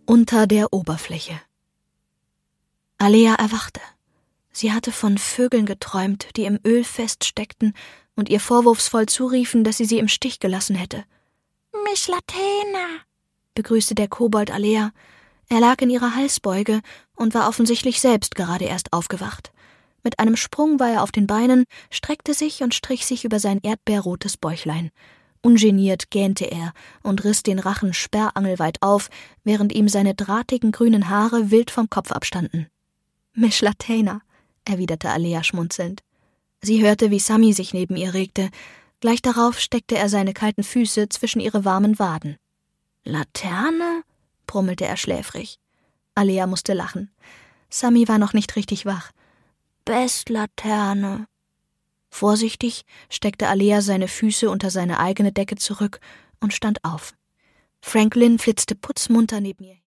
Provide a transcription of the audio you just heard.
Unter der Oberfläche. Alea erwachte. Sie hatte von Vögeln geträumt, die im Öl feststeckten und ihr vorwurfsvoll zuriefen, dass sie im Stich gelassen hätte. »Miss Latena«, begrüßte der Kobold Alea. Er lag in ihrer Halsbeuge und war offensichtlich selbst gerade erst aufgewacht. Mit einem Sprung war er auf den Beinen, streckte sich und strich sich über sein erdbeerrotes Bäuchlein. Ungeniert gähnte er und riss den Rachen sperrangelweit auf, während ihm seine drahtigen grünen Haare wild vom Kopf abstanden. »Miss Latena«, erwiderte Alea schmunzelnd. Sie hörte, wie Sammy sich neben ihr regte. Gleich darauf steckte er seine kalten Füße zwischen ihre warmen Waden. »Laterne?« brummelte er schläfrig. Alea musste lachen. Sammy war noch nicht richtig wach. »Bestlaterne.« Vorsichtig steckte Alea seine Füße unter seine eigene Decke zurück und stand auf. Franklin flitzte putzmunter neben ihr.